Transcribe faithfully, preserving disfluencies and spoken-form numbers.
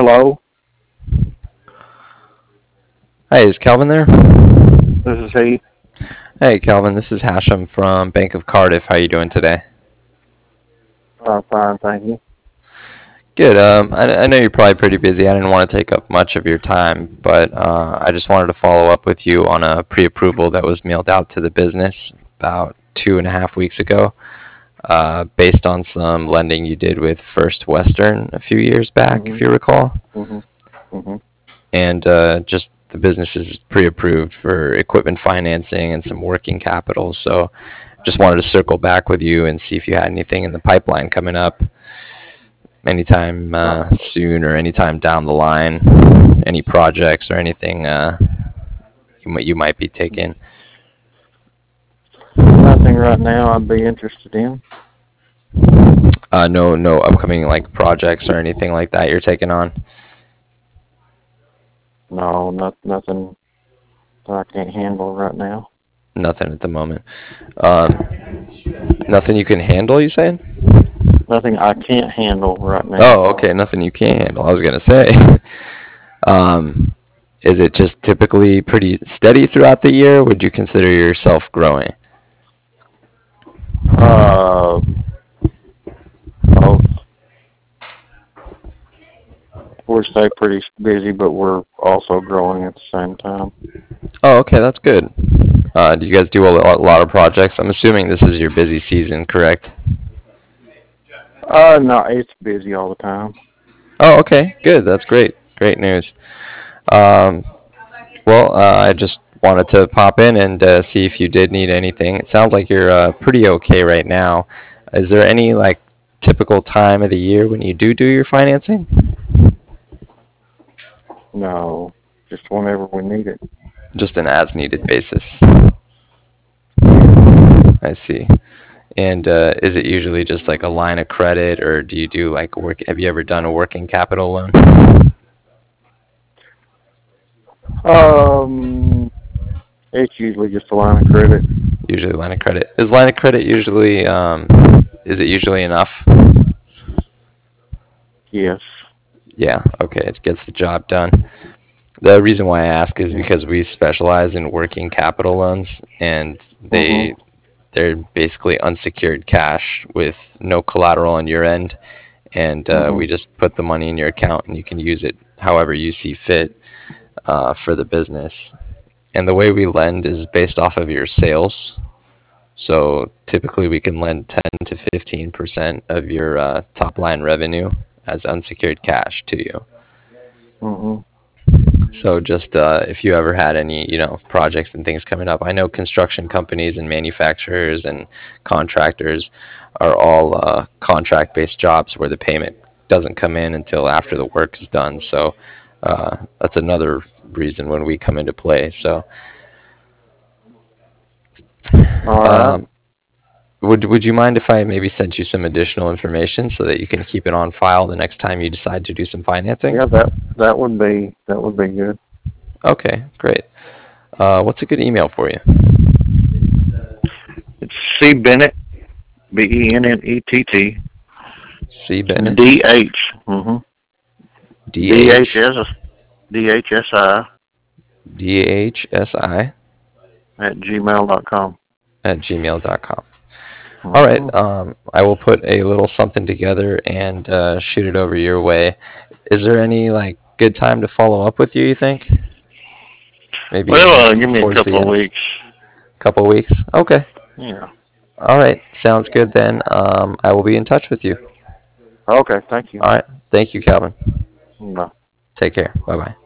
Hello, Hi, is Calvin there? this is he. Hey, Calvin, this is Hashem from Bank of Cardiff. How you doing today? Uh, fine, thank you. Good. Um, I, I know you're probably pretty busy. I didn't want to take up much of your time, but uh, I just wanted to follow up with you on a pre-approval that was mailed out to the business about two and a half weeks ago, uh, based on some lending you did with First Western a few years back, if Mhm, you recall. mhm, mhm. And uh, just the business is pre-approved for equipment financing and some working capital. So just wanted to circle back with you and see if you had anything in the pipeline coming up anytime Uh, uh, soon or anytime down the line, any projects or anything uh, you might you might be taking. nothing right now. I'd be interested in. Uh, no, no upcoming like projects or anything like that you're taking on. No, not nothing that I can't handle right now. Nothing at the moment. Um, Nothing you can handle, you saying? Nothing I can't handle right now. Oh, okay, nothing you can't handle. I was gonna say. Um, is it just typically pretty steady throughout the year? Would you consider yourself growing? Uh, both. We stay pretty busy, but we're also growing at the same time. Oh, okay, that's good. Uh, do you guys do a lot, lot of projects? I'm assuming this is your busy season, correct? Uh, no, it's busy all the time. Oh, okay, good. That's great. Great news. Um, well, uh, I just wanted to pop in and uh, see if you did need anything. It sounds like you're uh, pretty okay right now. Is there any like typical time of the year when you do do your financing? No, just whenever we need it. Just an as-needed basis. Yeah. I see. And uh, is it usually just like a line of credit, or do you do like work? Have you ever done a working capital loan? Um, it's usually just a line of credit. Usually line of credit. Is line of credit usually um, is it usually enough? Yes. Yeah, okay, it gets the job done. The reason why I ask is Yeah. because we specialize in working capital loans, and Mhm. they they're basically unsecured cash with no collateral on your end, and uh, we Mhm. just put the money in your account, and you can use it however you see fit uh, for the business. And the way we lend is based off of your sales. So typically we can lend ten to fifteen percent of your uh, top line revenue as unsecured cash to you. Mhm. So just uh, if you ever had any, you know, projects and things coming up, I know construction companies and manufacturers and contractors are all uh, contract-based jobs where the payment doesn't come in until after the work is done. So uh, that's another reason when we come into play. So All right. um, would would you mind if I maybe sent you some additional information so that you can keep it on file the next time you decide to do some financing? Yeah, that that would be that would be good. Okay, great. Uh, what's a good email for you? It's C Bennett, B E N N E T T, C Bennett, D H, mm-hmm, D D H H S D H S I D H S I at gmail dot com. at gmail dot com. All right, Mm-hmm. um, I will put a little something together and uh, shoot it over your way. Is there any like good time to follow up with you, you think? Maybe Well, uh, give me a towards the couple of end? weeks. Couple weeks? Okay. Yeah. All right, sounds good then. Um, I will be in touch with you. Okay. Thank you. All right, thank you, Calvin. Bye. Take care. Bye bye.